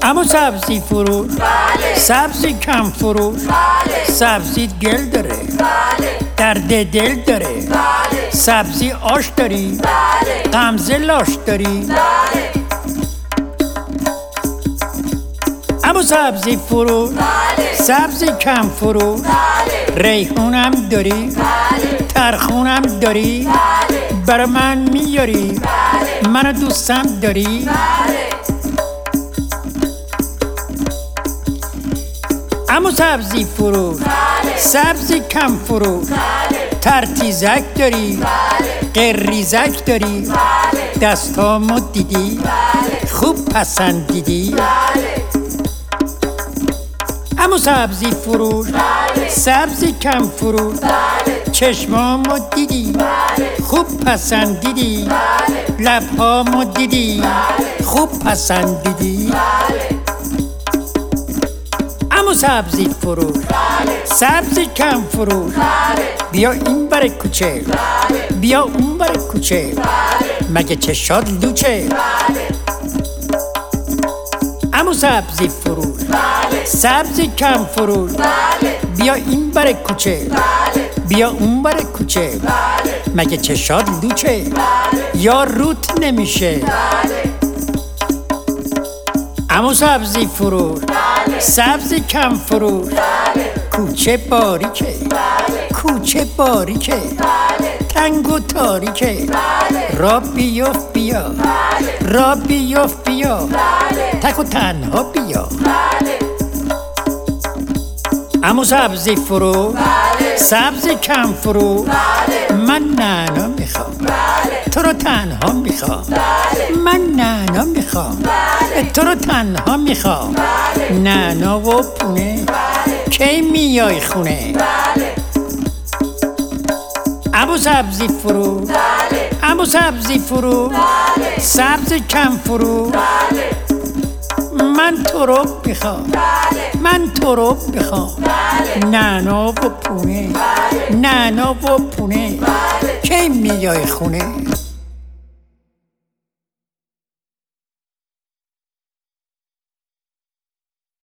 اما سبزی فروش، سبزی کم فروش، سبزی گل داره، درد دل داره، سبزی آش داری، غمزه لاش داری. اما سبزی فروش، سبزی کم فروش، ریحونم داری، ترخونم داری، برا من میاری، منو دوستم داری. اما سبزی فروش، سبزی کم فروش، ترتیزک داری، قریزک داری، دستامو دیدی، خوب پسندیدی. اما سبزی فروش، سبزی کم فروش، چشمامو دیدی، خوب پسندیدی، لبهامو دیدی، خوب پسندیدی. اما سبزی فروش، سبزی کم فروش، بیا این بر کوچه، بیا اون بر کوچه، مگه چشات لوچه؟ اما سبزی فروش، سبزی کم فروش، بیا این بر کوچه، بیا اون بر کوچه، مگه چشات لوچه یا روت نمیشه؟ اما سبزی فروش، سبزی کم فروش، کوچه باریکه، کوچه باریکه، تنگ و تاریکه، را بیفت بیا، را بیفت بیا، تک و تنها بیا. اما سبزی فروش، سبزی کم فروش، من نعنا میخوام، تو رو تنها میخوام، من نعنا میخوام، تو رو تنها میخوام، نعنا و پونه، کی میای خونه؟ اما سبزی فروش، اما سبزی فروش، سبزی کم فروش، من تو رو میخوام، من تو رو میخوام، نعنا و پونه، نعنا و پونه، کی میای خونه؟